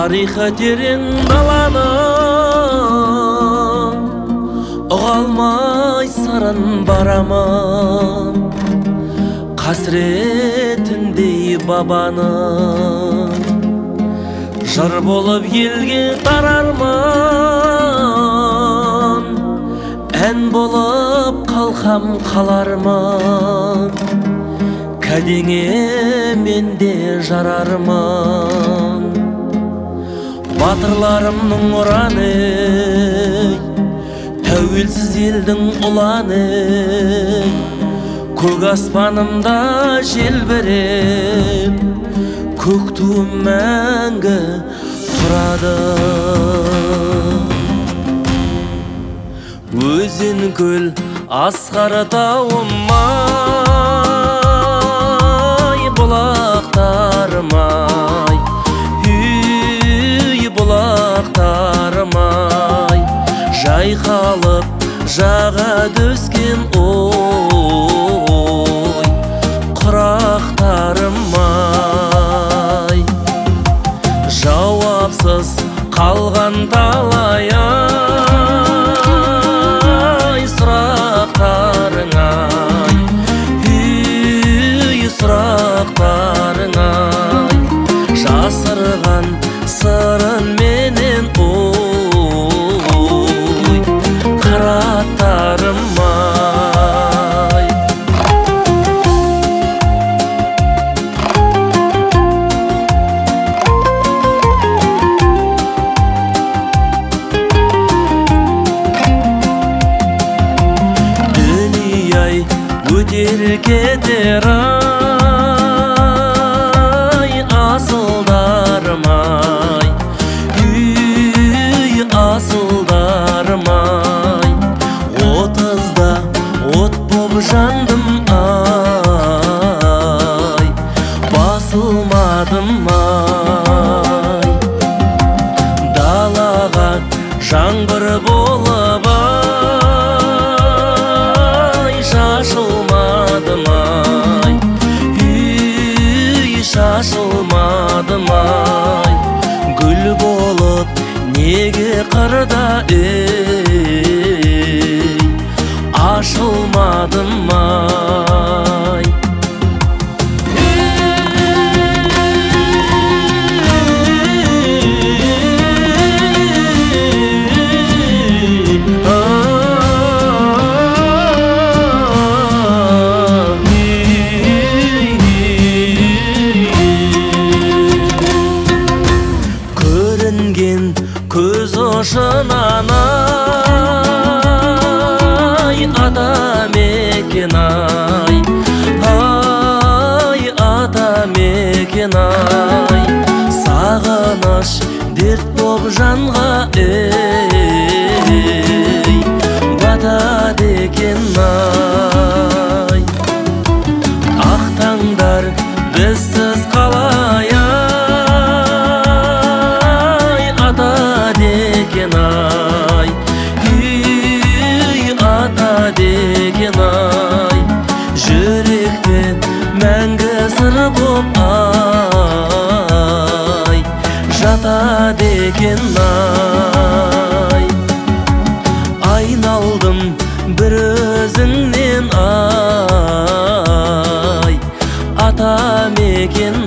Тарихы терең даланы ұға алмай сырын барамын, қасіретіндей бабаны. Жыр болып елге тарармын, ән болып қалқам қалармын, кәдеңе менде жарармын. Батырларымның ұраны, тәуелсіз елдің ұланы, көк аспанымда желбіреп, көк туым мәңгі тұрады. Өзен көл асқар тауым-ай, бұлақтарым-ай, бұлақтарым-ай, жайқалып жаға төскен ой, құрақтарым-ай, жауапсыз қалған талай-ай сұрақтарың-ай, сұрақтарың-ай, жасырған сырын менен ой, қараттарым-ай. Дүние-ай өтер кетер-ай, асылдарым-ай, асылдарым-ай, отызда от боп жандым-ай, басылмадым-ай, далаға жаңбыр болып-ай, шашылмадым-ай, шашылмадым-ай, гүл болып неге қырда ашылмадым-ай. Көрінген көз ұшынан-ай, атамекен-ай, ай, атамекен-ай, сағыныш дерт боп жанға батады екен-ай. Ақ таңдар бізсіз қалай-ай, атады екен-ай, атады екен-ай, жүректен мәңгі сыр боп-ай, жатады екен-ай. Айналдым бір өзіңнен-ай, атамекен